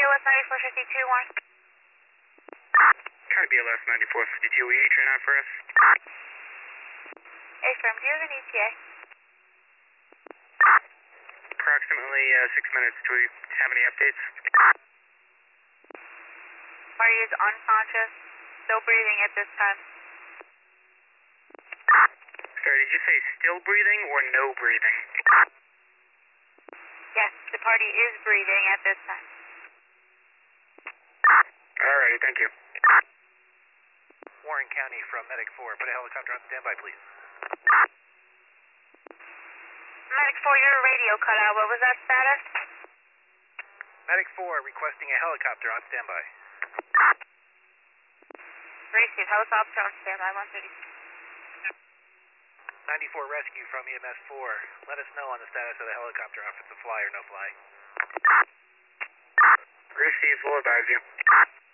BLS 9452, Warren. Try BLS 9452, will you train out for us? Affirm, do you have an ETA? Approximately 6 minutes. Do we have any updates? Party is unconscious, still breathing at this time. Sorry, did you say still breathing or no breathing? Yes, the party is breathing at this time. Alrighty, thank you. Warren County from Medic 4. Put a helicopter on standby, please. Medic 4, your radio cut out. What was that status? Medic 4 requesting a helicopter on standby. Receive helicopter on standby, 130. 94 rescue from EMS 4. Let us know on the status of the helicopter, if it's a fly or no fly. Receive, we'll advise you.